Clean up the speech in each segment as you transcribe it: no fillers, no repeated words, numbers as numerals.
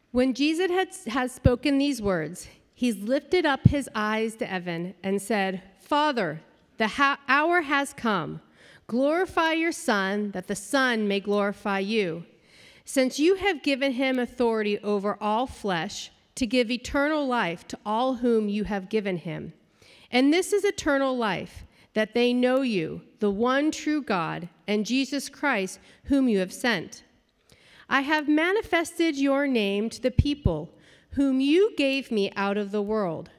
When Jesus has spoken these words, he lifted up his eyes to heaven and said, Father, the hour has come. Glorify your Son, that the Son may glorify you, since you have given him authority over all flesh to give eternal life to all whom you have given him. And this is eternal life, that they know you, the one true God, and Jesus Christ, whom you have sent. I have manifested your name to the people whom you gave me out of the world.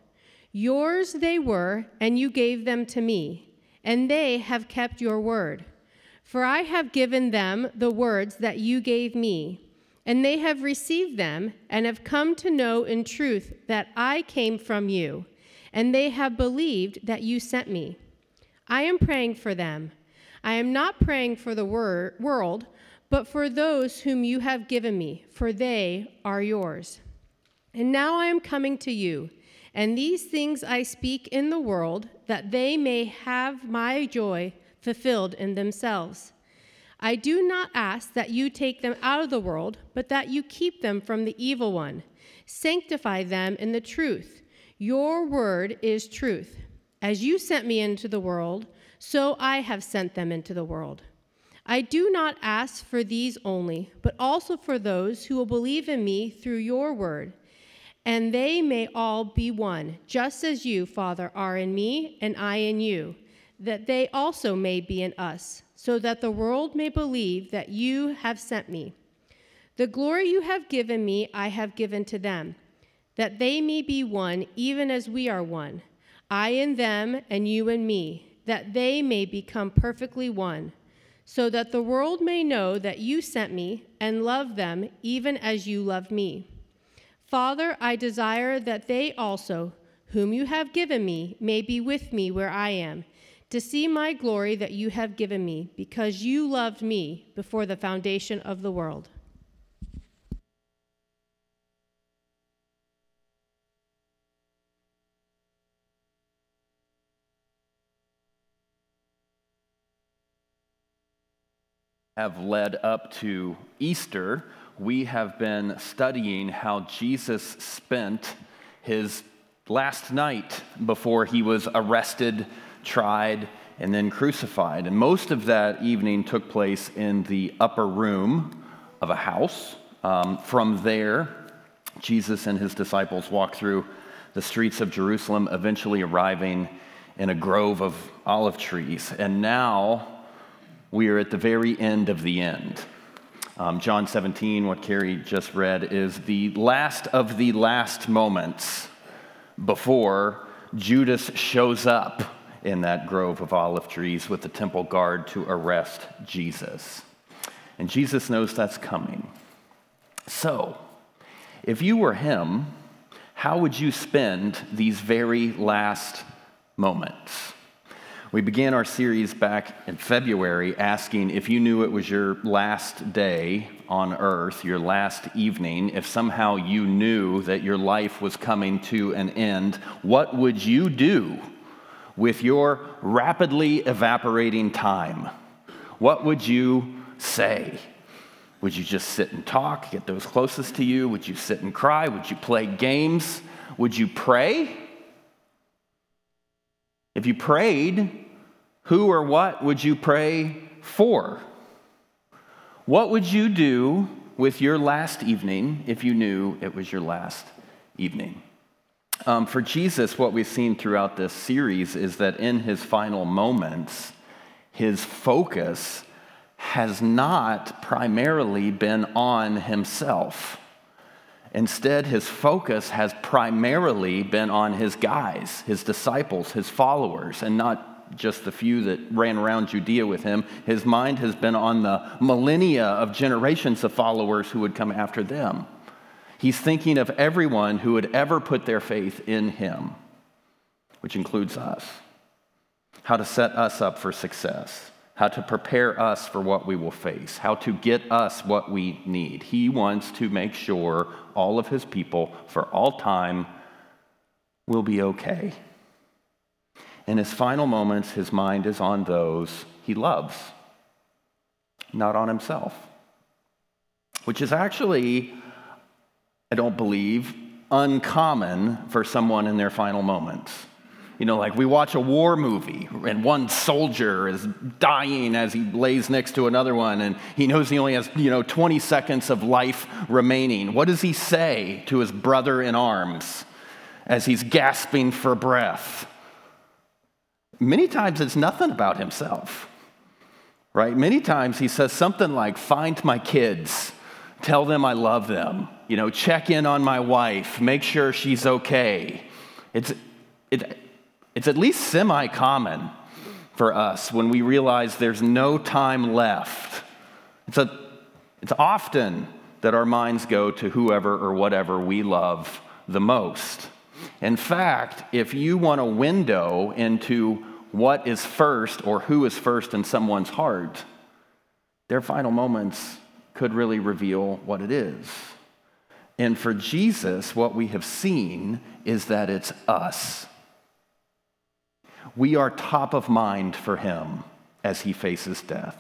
Yours they were, and you gave them to me, and they have kept your word. For I have given them the words that you gave me, and they have received them, and have come to know in truth that I came from you, and they have believed that you sent me. I am praying for them. I am not praying for the world, but for those whom you have given me, for they are yours. And now I am coming to you, and these things I speak in the world, that they may have my joy fulfilled in themselves. I do not ask that you take them out of the world, but that you keep them from the evil one. Sanctify them in the truth. Your word is truth. As you sent me into the world, so I have sent them into the world. I do not ask for these only, but also for those who will believe in me through your word, and they may all be one, just as you, Father, are in me and I in you, that they also may be in us, so that the world may believe that you have sent me. The glory you have given me, I have given to them, that they may be one, even as we are one, I in them and you in me, that they may become perfectly one, so that the world may know that you sent me and love them even as you loved me. Father, I desire that they also, whom you have given me, may be with me where I am, to see my glory that you have given me, because you loved me before the foundation of the world. Have led up to Easter, we have been studying how Jesus spent his last night before he was arrested, tried, and then crucified. And most of that evening took place in the upper room of a house. From there, Jesus and his disciples walked through the streets of Jerusalem, eventually arriving in a grove of olive trees. And now we are at the very end of the end. John 17, what Carrie just read, is the last of the last moments before Judas shows up in that grove of olive trees with the temple guard to arrest Jesus. And Jesus knows that's coming. So, if you were him, how would you spend these very last moments? We began our series back in February asking if you knew it was your last day on earth, your last evening, if somehow you knew that your life was coming to an end, what would you do with your rapidly evaporating time? What would you say? Would you just sit and talk, get those closest to you? Would you sit and cry? Would you play games? Would you pray? If you prayed, who or what would you pray for? What would you do with your last evening if you knew it was your last evening? For Jesus, what we've seen throughout this series is that in his final moments, his focus has not primarily been on himself. Instead, his focus has primarily been on his guys, his disciples, his followers, and not just the few that ran around Judea with him. His mind has been on the millennia of generations of followers who would come after them. He's thinking of everyone who would ever put their faith in him, which includes us. How to set us up for success, how to prepare us for what we will face, how to get us what we need. He wants to make sure all of his people, for all time, will be okay. In his final moments, his mind is on those he loves, not on himself, which is actually I don't believe, uncommon for someone in their final moments. You know, like we watch a war movie and one soldier is dying as he lays next to another one and he knows he only has, 20 seconds of life remaining. What does he say to his brother in arms as he's gasping for breath? Many times it's nothing about himself, right? Many times he says something like, find my kids, tell them I love them, check in on my wife, make sure she's okay. It's at least semi-common for us when we realize there's no time left. It's often that our minds go to whoever or whatever we love the most. In fact, if you want a window into what is first or who is first in someone's heart, their final moments could really reveal what it is. And for Jesus, what we have seen is that it's us. We are top of mind for him as he faces death,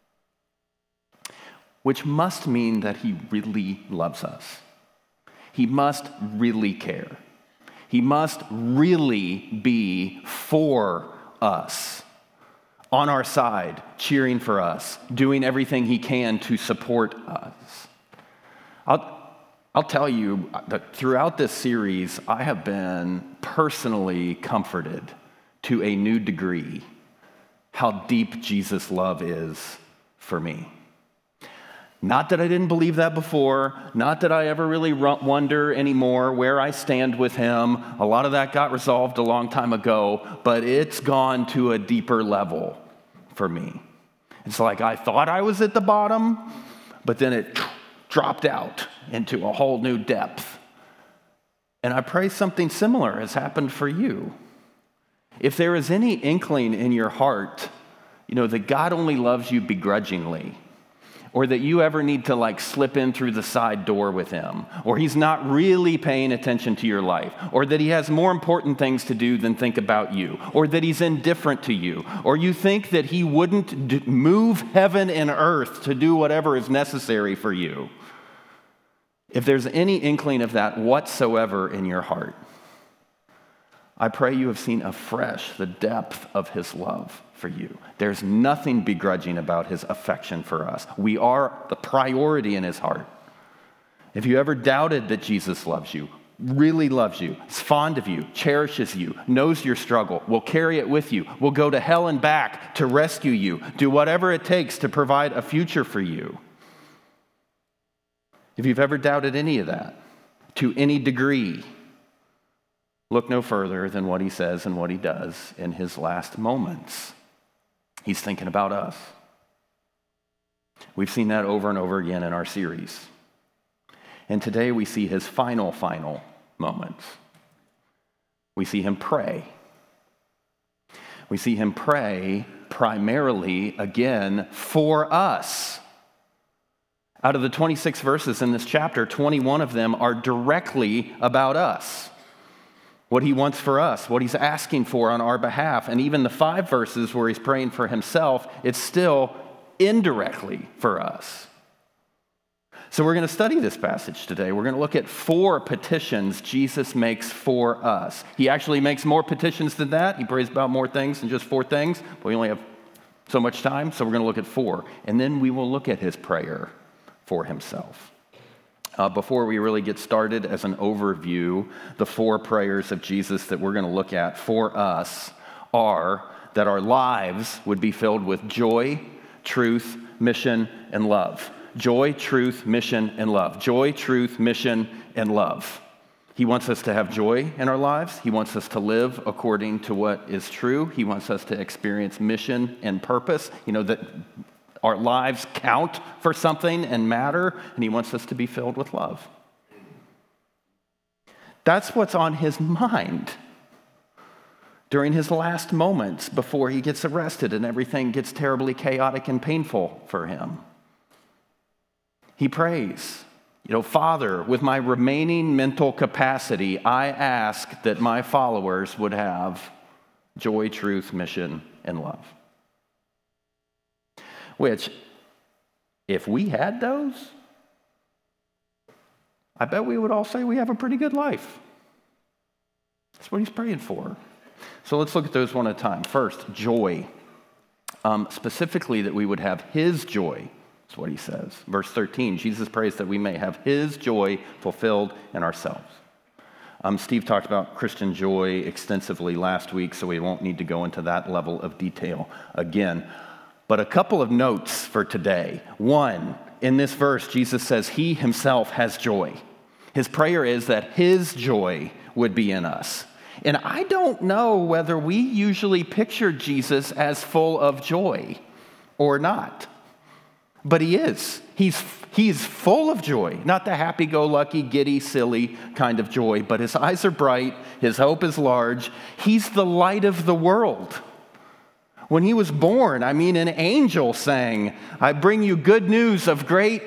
which must mean that he really loves us. He must really care. He must really be for us, on our side, cheering for us, doing everything he can to support us. I'll tell you that throughout this series, I have been personally comforted to a new degree how deep Jesus' love is for me. Not that I didn't believe that before, not that I ever really wonder anymore where I stand with him. A lot of that got resolved a long time ago, but it's gone to a deeper level for me. It's like I thought I was at the bottom, but then it dropped out into a whole new depth. And I pray something similar has happened for you. If there is any inkling in your heart, that God only loves you begrudgingly, or that you ever need to slip in through the side door with him, or he's not really paying attention to your life, or that he has more important things to do than think about you, or that he's indifferent to you, or you think that he wouldn't move heaven and earth to do whatever is necessary for you. If there's any inkling of that whatsoever in your heart, I pray you have seen afresh the depth of his love for you. There's nothing begrudging about his affection for us. We are the priority in his heart. If you ever doubted that Jesus loves you, really loves you, is fond of you, cherishes you, knows your struggle, will carry it with you, will go to hell and back to rescue you, do whatever it takes to provide a future for you. If you've ever doubted any of that, to any degree, look no further than what he says and what he does in his last moments. He's thinking about us. We've seen that over and over again in our series. And today we see his final moments. We see him pray. We see him pray primarily, again, for us. Out of the 26 verses in this chapter, 21 of them are directly about us. What he wants for us, what he's asking for on our behalf. And even the 5 verses where he's praying for himself, it's still indirectly for us. So we're going to study this passage today. We're going to look at 4 petitions Jesus makes for us. He actually makes more petitions than that. He prays about more things than just 4 things. But we only have so much time, so we're going to look at 4. And then we will look at his prayer for himself. Before we really get started, as an overview, the 4 prayers of Jesus that we're going to look at for us are that our lives would be filled with joy, truth, mission, and love. Joy, truth, mission, and love. Joy, truth, mission, and love. He wants us to have joy in our lives. He wants us to live according to what is true. He wants us to experience mission and purpose. That our lives count for something and matter, and he wants us to be filled with love. That's what's on his mind during his last moments before he gets arrested and everything gets terribly chaotic and painful for him. He prays, Father, with my remaining mental capacity, I ask that my followers would have joy, truth, mission, and love. Which, if we had those, I bet we would all say we have a pretty good life. That's what he's praying for. So let's look at those one at a time. First, joy. Specifically that we would have his joy. That's what he says. Verse 13, Jesus prays that we may have his joy fulfilled in ourselves. Steve talked about Christian joy extensively last week, so we won't need to go into that level of detail again. But a couple of notes for today. One, in this verse, Jesus says he himself has joy. His prayer is that his joy would be in us. And I don't know whether we usually picture Jesus as full of joy or not. But he is. He's full of joy, not the happy-go-lucky, giddy, silly kind of joy, but his eyes are bright, his hope is large. He's the light of the world. When he was born, an angel sang, "I bring you good news of great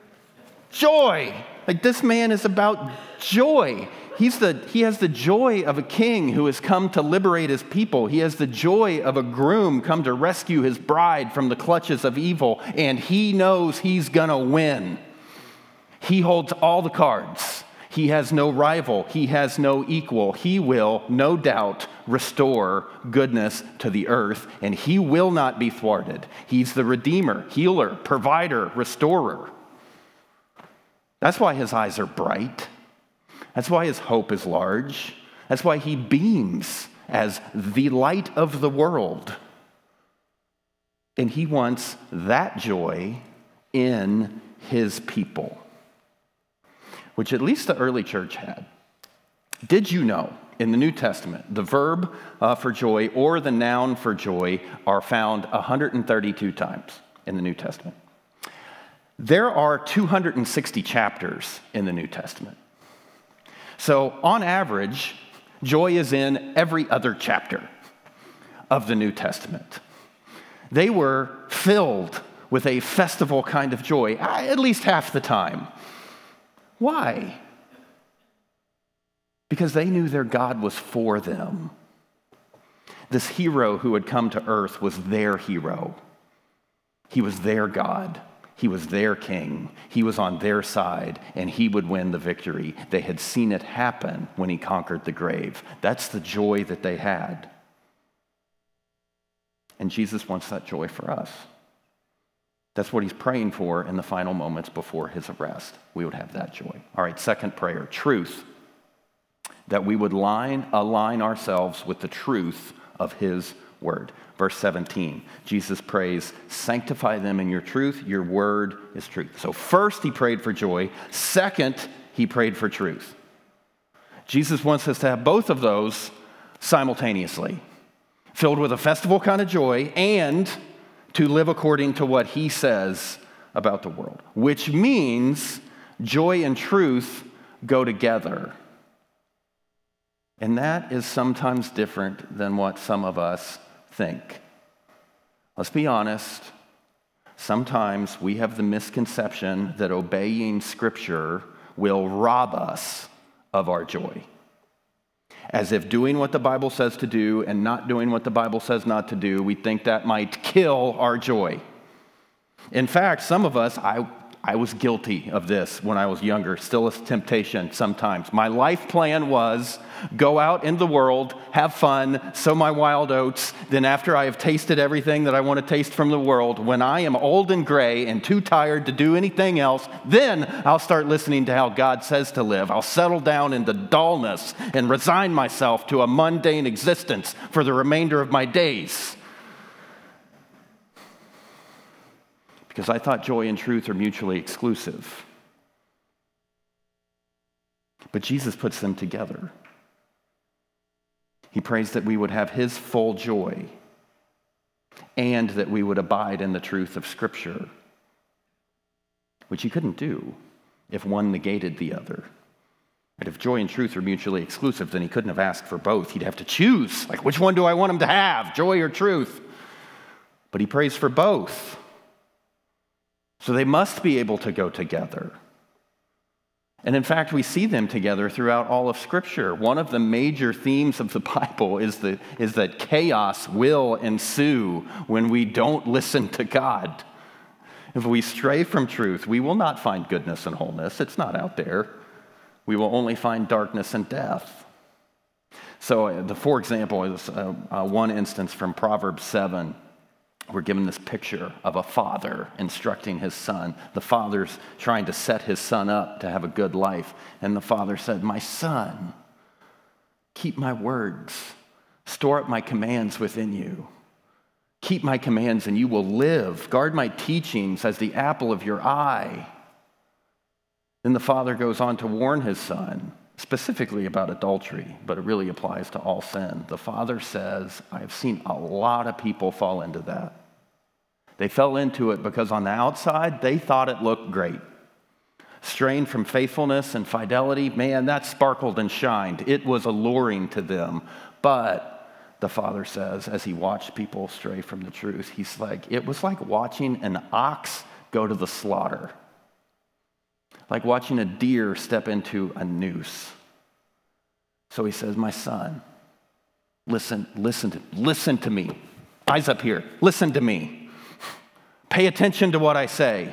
joy." Like, this man is about joy. He has the joy of a king who has come to liberate his people. He has the joy of a groom come to rescue his bride from the clutches of evil, and he knows he's gonna win. He holds all the cards. He has no rival. He has no equal. He will, no doubt, restore goodness to the earth, and he will not be thwarted. He's the redeemer, healer, provider, restorer. That's why his eyes are bright. That's why his hope is large. That's why he beams as the light of the world. And he wants that joy in his people, which at least the early church had. Did you know in the New Testament, the verb for joy or the noun for joy are found 132 times in the New Testament? There are 260 chapters in the New Testament. So on average, joy is in every other chapter of the New Testament. They were filled with a festival kind of joy, at least half the time. Why? Because they knew their God was for them. This hero who had come to earth was their hero. He was their God. He was their king. He was on their side, and he would win the victory. They had seen it happen when he conquered the grave. That's the joy that they had. And Jesus wants that joy for us. That's what he's praying for in the final moments before his arrest. We would have that joy. All right, second prayer, truth. That we would align ourselves with the truth of his word. Verse 17, Jesus prays, sanctify them in your truth. Your word is truth. So first he prayed for joy. Second, he prayed for truth. Jesus wants us to have both of those simultaneously, filled with a festival kind of joy and to live according to what he says about the world, which means joy and truth go together. And that is sometimes different than what some of us think. Let's be honest. Sometimes we have the misconception that obeying Scripture will rob us of our joy. As if doing what the Bible says to do and not doing what the Bible says not to do, we think that might kill our joy. In fact, some of us, I was guilty of this when I was younger, still a temptation sometimes. My life plan was go out in the world, have fun, sow my wild oats. Then after I have tasted everything that I want to taste from the world, when I am old and gray and too tired to do anything else, then I'll start listening to how God says to live. I'll settle down into dullness and resign myself to a mundane existence for the remainder of my days. Because I thought joy and truth are mutually exclusive. But Jesus puts them together. He prays that we would have his full joy and that we would abide in the truth of Scripture, which he couldn't do if one negated the other. And if joy and truth are mutually exclusive, then he couldn't have asked for both. He'd have to choose, like, which one do I want him to have, joy or truth? But he prays for both. So they must be able to go together. And in fact, we see them together throughout all of Scripture. One of the major themes of the Bible is that chaos will ensue when we don't listen to God. If we stray from truth, we will not find goodness and wholeness. It's not out there. we will only find darkness and death. So, for example, is one instance from Proverbs 7. We're given this picture of a father instructing his son. The father's trying to set his son up to have a good life. And the father said, "My son, keep my words. Store up my commands within you. Keep my commands and you will live. Guard my teachings as the apple of your eye." Then the father goes on to warn his son, specifically about adultery, but it really applies to all sin. The father says, "I have seen a lot of people fall into that. They fell into it because on the outside, they thought it looked great. Straying from faithfulness and fidelity, man, that sparkled and shined. It was alluring to them. But," the father says, as he watched people stray from the truth, he's like, it was like watching an ox go to the slaughter. Like watching a deer step into a noose. So he says, "My son, listen to me. Eyes up here. Listen to me. Pay attention to what I say.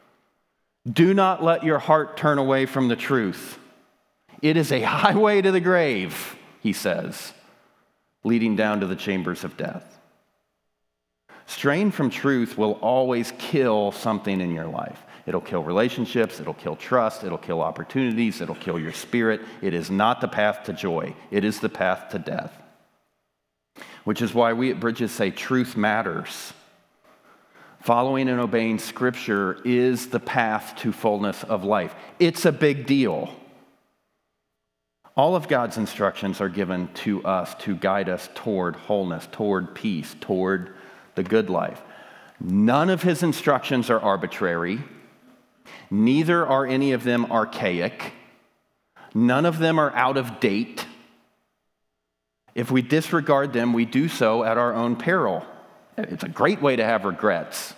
Do not let your heart turn away from the truth. It is a highway to the grave," he says, "leading down to the chambers of death." Straying from truth will always kill something in your life. It'll kill relationships, it'll kill trust, it'll kill opportunities, it'll kill your spirit. It is not the path to joy. It is the path to death. Which is why we at Bridges say truth matters. Following and obeying Scripture is the path to fullness of life. It's a big deal. All of God's instructions are given to us to guide us toward wholeness, toward peace, toward the good life. None of his instructions are arbitrary. Neither are any of them archaic. None of them are out of date. If we disregard them, we do so at our own peril. It's a great way to have regrets.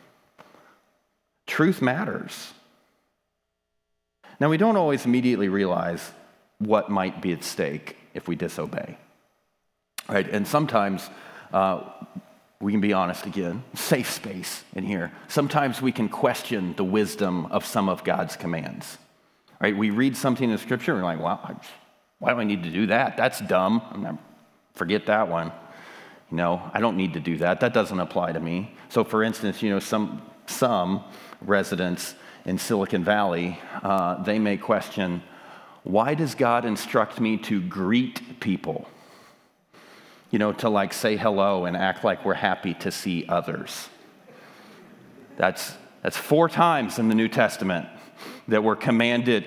Truth matters. Now, we don't always immediately realize what might be at stake if we disobey. Right? And sometimes we can be honest again, safe space in here. Sometimes we can question the wisdom of some of God's commands. Right? We read something in Scripture and we're like, "Wow, why do I need to do that? That's dumb. Forget that one. I don't need to do that. That doesn't apply to me." So for instance, some residents in Silicon Valley, they may question, why does God instruct me to greet people? To say hello and act like we're happy to see others. That's 4 times in the New Testament that we're commanded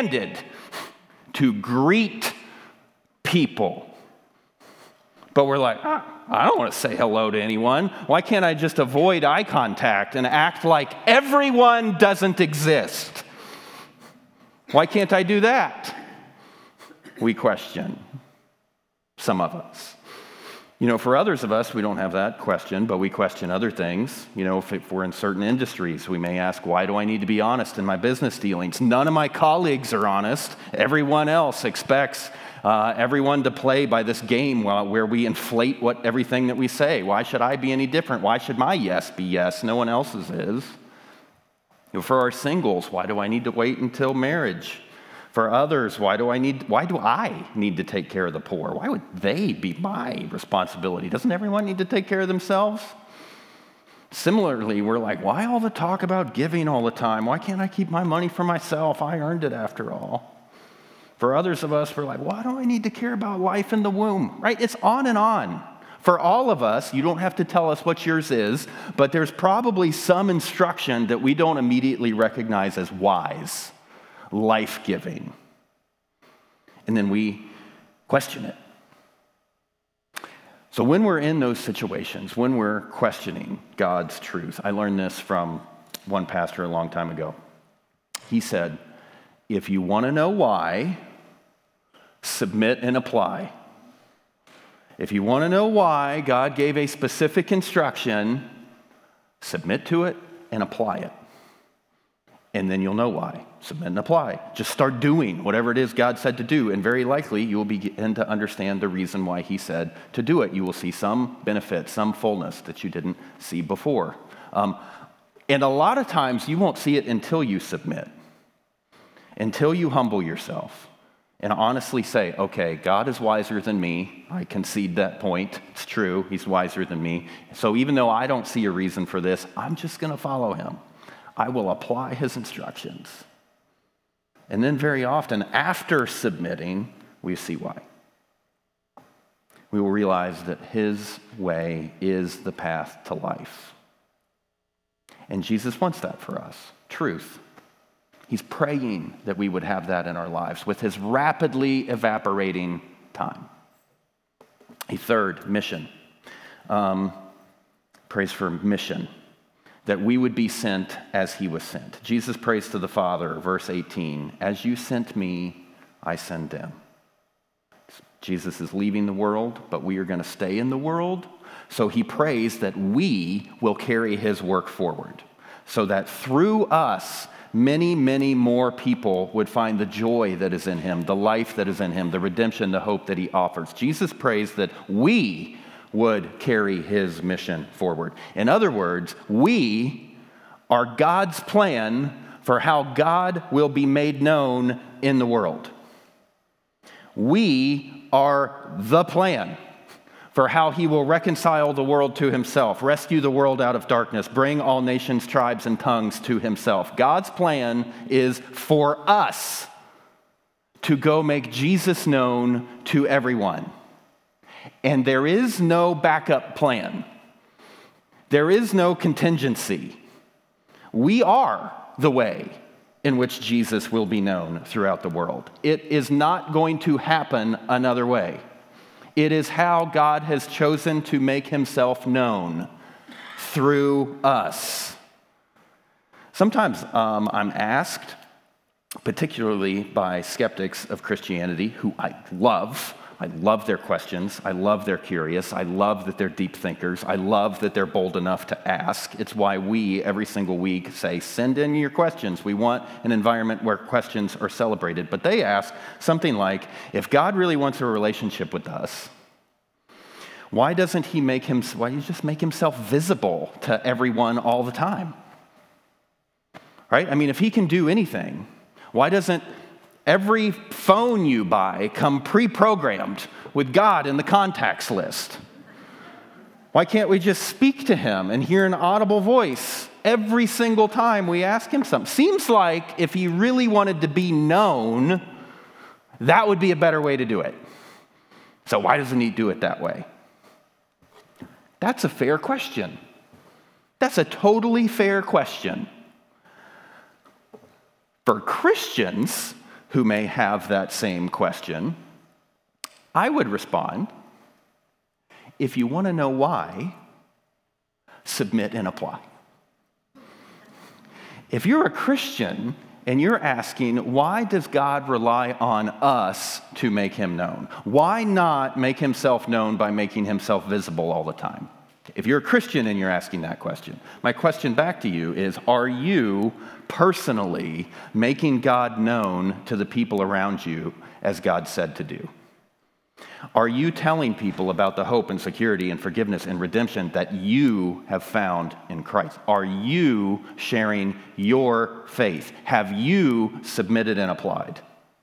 to greet people. But we're like, I don't want to say hello to anyone. Why can't I just avoid eye contact and act like everyone doesn't exist? Why can't I do that? We question, some of us. For others of us, we don't have that question, but we question other things. If we're in certain industries, we may ask, why do I need to be honest in my business dealings? None of my colleagues are honest. Everyone else expects everyone to play by this game where we inflate everything that we say. Why should I be any different? Why should my yes be yes? No one else's is. For our singles, why do I need to wait until marriage? For others, why do I need to take care of the poor? Why would they be my responsibility? Doesn't everyone need to take care of themselves? Similarly, we're like, why all the talk about giving all the time? Why can't I keep my money for myself? I earned it after all. For others of us, we're like, why do I need to care about life in the womb? Right? It's on and on. For all of us, you don't have to tell us what yours is, but there's probably some instruction that we don't immediately recognize as wise, life-giving. And then we question it. So when we're in those situations, when we're questioning God's truth, I learned this from one pastor a long time ago. He said, if you want to know why, submit and apply. If you want to know why God gave a specific instruction, submit to it and apply it. And then you'll know why. Submit and apply. Just start doing whatever it is God said to do, and very likely you will begin to understand the reason why he said to do it. You will see some benefit, some fullness that you didn't see before. And a lot of times you won't see it until you submit. until you humble yourself and honestly say, okay, God is wiser than me. I concede that point. It's true. He's wiser than me. So even though I don't see a reason for this, I'm just going to follow him. I will apply his instructions. And then very often after submitting, we see why. We will realize that his way is the path to life. And Jesus wants that for us, truth. He's praying that we would have that in our lives with his rapidly evaporating time. A third, mission. Prays for mission, that we would be sent as he was sent. Jesus prays to the Father, verse 18, as you sent me, I send them. Jesus is leaving the world, but we are going to stay in the world. So he prays that we will carry his work forward, so that through us, many, many more people would find the joy that is in him, the life that is in him, the redemption, the hope that he offers. Jesus prays that we would carry his mission forward. In other words, we are God's plan for how God will be made known in the world. We are the plan for how he will reconcile the world to himself, rescue the world out of darkness, bring all nations, tribes, and tongues to himself. God's plan is for us to go make Jesus known to everyone. And there is no backup plan. There is no contingency. We are the way in which Jesus will be known throughout the world. It is not going to happen another way. It is how God has chosen to make himself known, through us. Sometimes I'm asked, particularly by skeptics of Christianity, who I love their questions. I love they're curious. I love that they're deep thinkers. I love that they're bold enough to ask. It's why we, every single week, say, send in your questions. We want an environment where questions are celebrated. But they ask something like, if God really wants a relationship with us, why doesn't he just make himself visible to everyone all the time? Right? I mean, if he can do anything, why doesn't every phone you buy come pre-programmed with God in the contacts list? Why can't we just speak to him and hear an audible voice every single time we ask him something? Seems like if he really wanted to be known, that would be a better way to do it. So why doesn't he do it that way? That's a fair question. That's a totally fair question. For Christians who may have that same question, I would respond, if you want to know why, submit and apply. If you're a Christian and you're asking, why does God rely on us to make him known? Why not make himself known by making himself visible all the time? If you're a Christian and you're asking that question, my question back to you is, are you personally making God known to the people around you as God said to do? Are you telling people about the hope and security and forgiveness and redemption that you have found in Christ? Are you sharing your faith? Have you submitted and applied?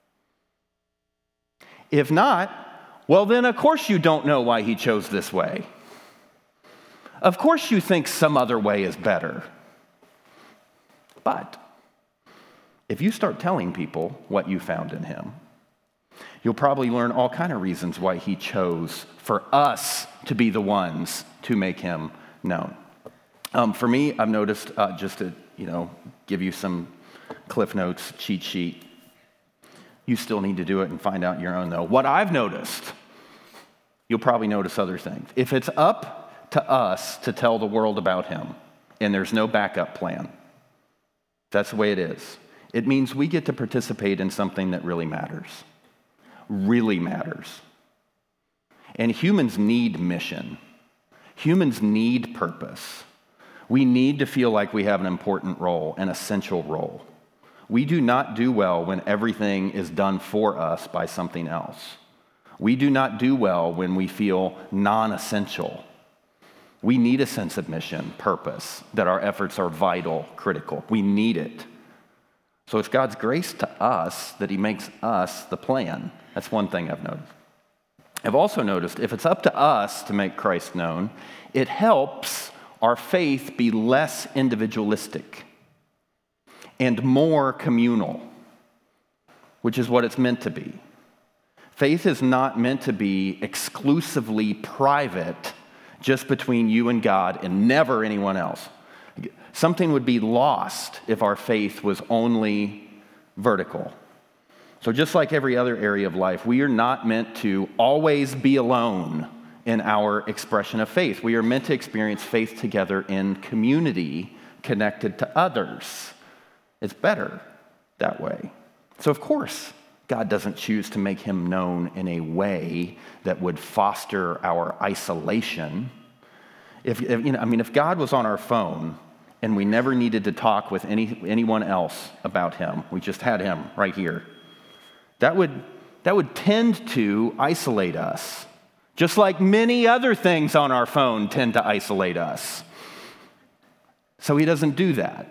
If not, well, then of course you don't know why he chose this way. Of course you think some other way is better. But if you start telling people what you found in him, you'll probably learn all kinds of reasons why he chose for us to be the ones to make him known. For me, I've noticed, just to give you some Cliff Notes cheat sheet, you still need to do it and find out your own, though. What I've noticed, you'll probably notice other things. If it's up to us to tell the world about him, and there's no backup plan, that's the way it is. It means we get to participate in something that really matters. Really matters. And humans need mission. Humans need purpose. We need to feel like we have an important role, an essential role. We do not do well when everything is done for us by something else. We do not do well when we feel non-essential. We need a sense of mission, purpose, that our efforts are vital, critical. We need it. So it's God's grace to us that he makes us the plan. That's one thing I've noticed. I've also noticed if it's up to us to make Christ known, it helps our faith be less individualistic and more communal, which is what it's meant to be. Faith is not meant to be exclusively private, just between you and God and never anyone else. Something would be lost if our faith was only vertical. So just like every other area of life, we are not meant to always be alone in our expression of faith. We are meant to experience faith together in community, connected to others. It's better that way. So of course, God doesn't choose to make him known in a way that would foster our isolation. If God was on our phone and we never needed to talk with anyone else about him, we just had him right here, that would tend to isolate us, just like many other things on our phone tend to isolate us. So he doesn't do that.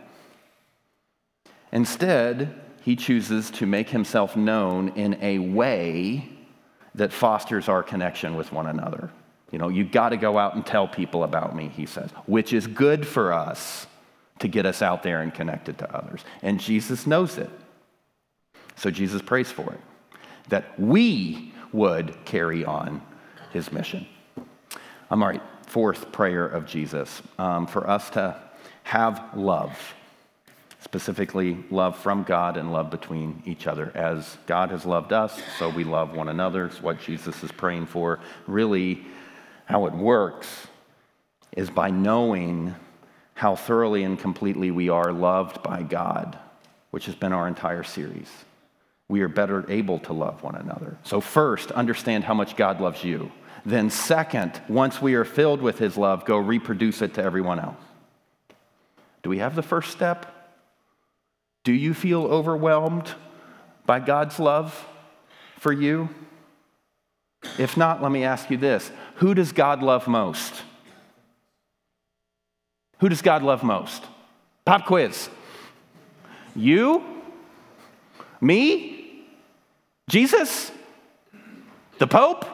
Instead, he chooses to make himself known in a way that fosters our connection with one another. You got to go out and tell people about me, he says, which is good for us to get us out there and connected to others. And Jesus knows it. So Jesus prays for it, that we would carry on his mission. All right, fourth prayer of Jesus, for us to have love, specifically love from God and love between each other. As God has loved us, so we love one another. It's what Jesus is praying for. Really, how it works is by knowing how thoroughly and completely we are loved by God, which has been our entire series. We are better able to love one another. So first, understand how much God loves you. Then second, once we are filled with his love, go reproduce it to everyone else. Do we have the first step? Do you feel overwhelmed by God's love for you? If not, let me ask you this. Who does God love most? Who does God love most? Pop quiz. You? Me? Jesus? The Pope?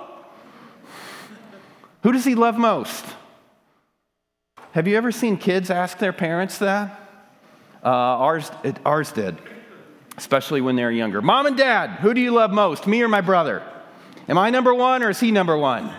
Who does he love most? Have you ever seen kids ask their parents that? Ours did, especially when they're younger. Mom and Dad, who do you love most, me or my brother? Am I number one or is he number one?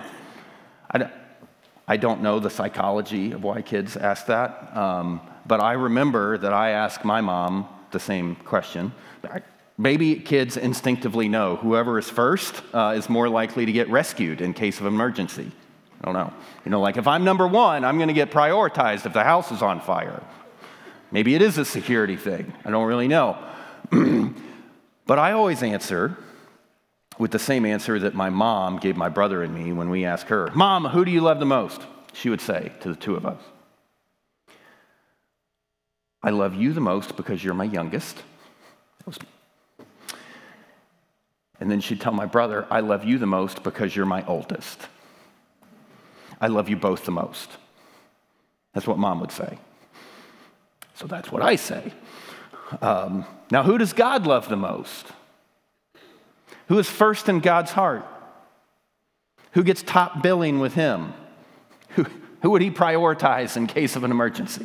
I don't know the psychology of why kids ask that, but I remember that I asked my mom the same question. Maybe kids instinctively know whoever is first is more likely to get rescued in case of emergency. I don't know. Like if I'm number one, I'm going to get prioritized if the house is on fire. Maybe it is a security thing. I don't really know. But I always answer with the same answer that my mom gave my brother and me when we asked her, Mom, who do you love the most? She would say to the two of us, I love you the most because you're my youngest. And then she'd tell my brother, I love you the most because you're my oldest. I love you both the most. That's what Mom would say. So that's what I say. Now, who does God love the most? Who is first in God's heart? Who gets top billing with him? Who would he prioritize in case of an emergency?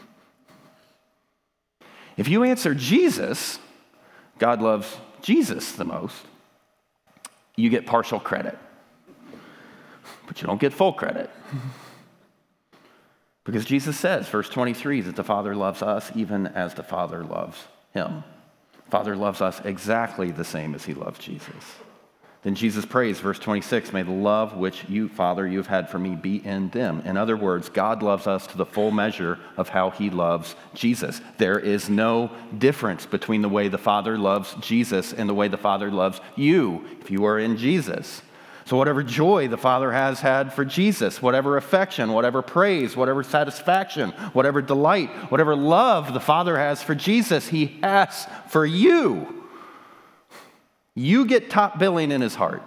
If you answer Jesus, God loves Jesus the most, you get partial credit. But you don't get full credit. Because Jesus says, verse 23, that the Father loves us even as the Father loves him. Father loves us exactly the same as he loves Jesus. Then Jesus prays, verse 26, may the love which you, Father, you have had for me be in them. In other words, God loves us to the full measure of how he loves Jesus. There is no difference between the way the Father loves Jesus and the way the Father loves you if you are in Jesus. So whatever joy the Father has had for Jesus, whatever affection, whatever praise, whatever satisfaction, whatever delight, whatever love the Father has for Jesus, he has for you. You get top billing in his heart.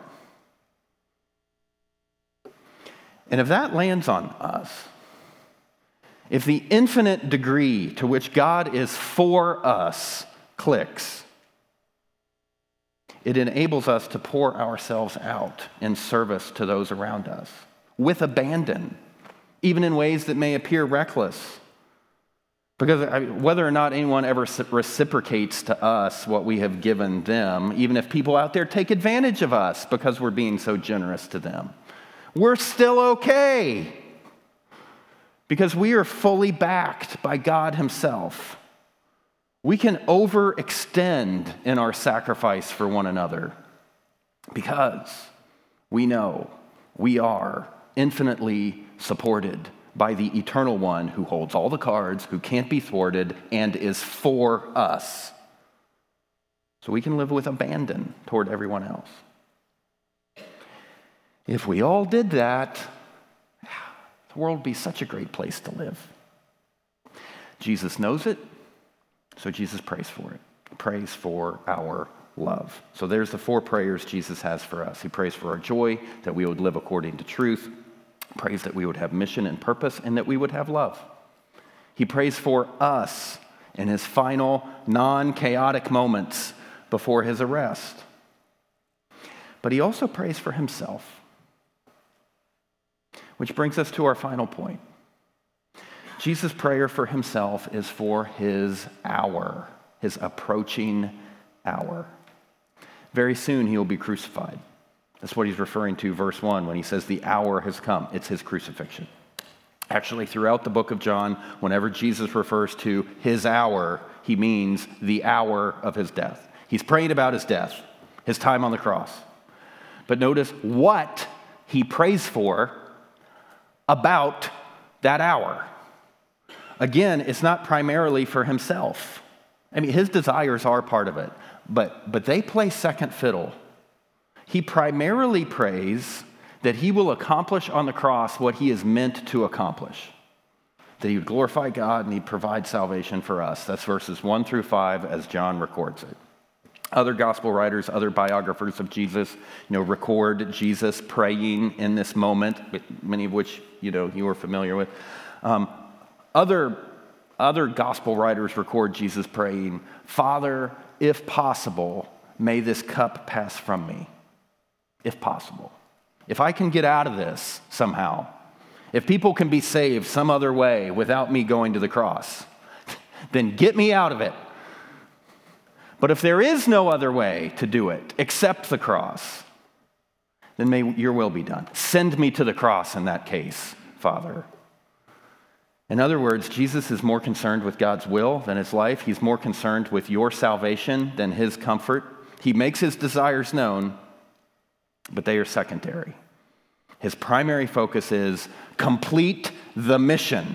And if that lands on us, if the infinite degree to which God is for us clicks. It enables us to pour ourselves out in service to those around us with abandon, even in ways that may appear reckless. Because whether or not anyone ever reciprocates to us what we have given them, even if people out there take advantage of us because we're being so generous to them, we're still okay. Because we are fully backed by God Himself. We can overextend in our sacrifice for one another because we know we are infinitely supported by the Eternal One who holds all the cards, who can't be thwarted, and is for us. So we can live with abandon toward everyone else. If we all did that, the world would be such a great place to live. Jesus knows it, so Jesus prays for it. He prays for our love. So there's the 4 prayers Jesus has for us. He prays for our joy, that we would live according to truth. Prays that we would have mission and purpose, and that we would have love. He prays for us in His final non-chaotic moments before His arrest. But He also prays for Himself. Which brings us to our final point. Jesus' prayer for Himself is for His hour, His approaching hour. Very soon He will be crucified. That's what He's referring to, verse 1, when He says the hour has come. It's His crucifixion. Actually, throughout the book of John, whenever Jesus refers to His hour, He means the hour of His death. He's praying about His death, His time on the cross. But notice what He prays for about that hour. Again, it's not primarily for Himself. I mean, His desires are part of it, but they play second fiddle. He primarily prays that He will accomplish on the cross what He is meant to accomplish. That He would glorify God and He'd provide salvation for us. That's verses 1 through 5 as John records it. Other gospel writers, other biographers of Jesus, record Jesus praying in this moment, many of which, you are familiar with. Other gospel writers record Jesus praying, "Father, if possible, may this cup pass from me." If possible. If I can get out of this somehow, if people can be saved some other way without me going to the cross, then get me out of it. But if there is no other way to do it except the cross, then may your will be done. Send me to the cross in that case, Father. In other words, Jesus is more concerned with God's will than His life. He's more concerned with your salvation than His comfort. He makes His desires known, but they are secondary. His primary focus is complete the mission,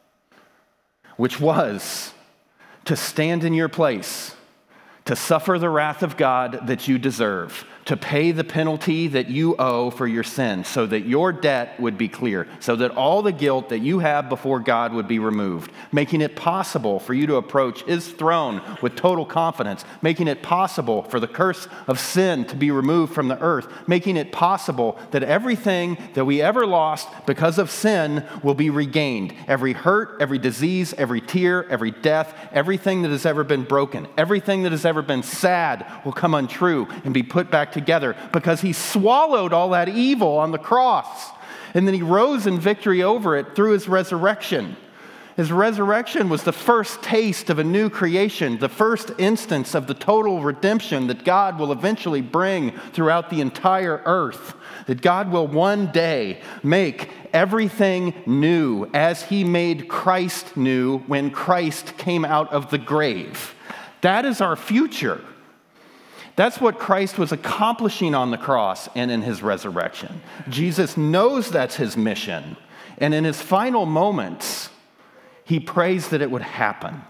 which was to stand in your place, to suffer the wrath of God that you deserve, to pay the penalty that you owe for your sin, so that your debt would be clear, so that all the guilt that you have before God would be removed, making it possible for you to approach His throne with total confidence, making it possible for the curse of sin to be removed from the earth, making it possible that everything that we ever lost because of sin will be regained. Every hurt, every disease, every tear, every death, everything that has ever been broken, everything that has ever been sad will come untrue and be put back together, because He swallowed all that evil on the cross. And then He rose in victory over it through His resurrection. His resurrection was the first taste of a new creation, the first instance of the total redemption that God will eventually bring throughout the entire earth. That God will one day make everything new as He made Christ new when Christ came out of the grave. That is our future. That's what Christ was accomplishing on the cross and in His resurrection. Jesus knows that's His mission. And in His final moments, He prays that it would happen.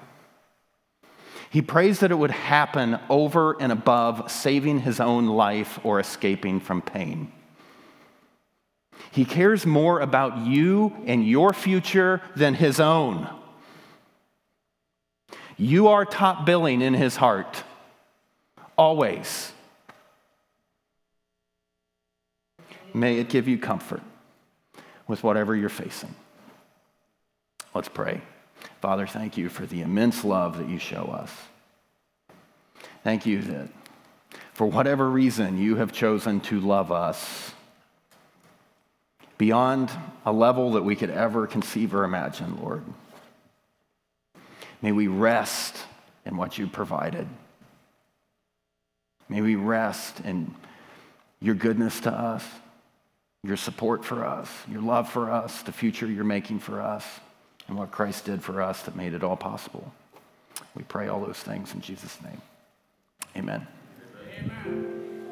He prays that it would happen over and above saving His own life or escaping from pain. He cares more about you and your future than His own. You are top billing in His heart. Always. May it give you comfort with whatever you're facing. Let's pray. Father, thank You for the immense love that You show us. Thank you that for whatever reason you have chosen to love us beyond a level that we could ever conceive or imagine, Lord. May we rest in what you provided. May we rest in your goodness to us, your support for us, your love for us, the future you're making for us, and what Christ did for us that made it all possible. We pray all those things in Jesus' name. Amen. Amen.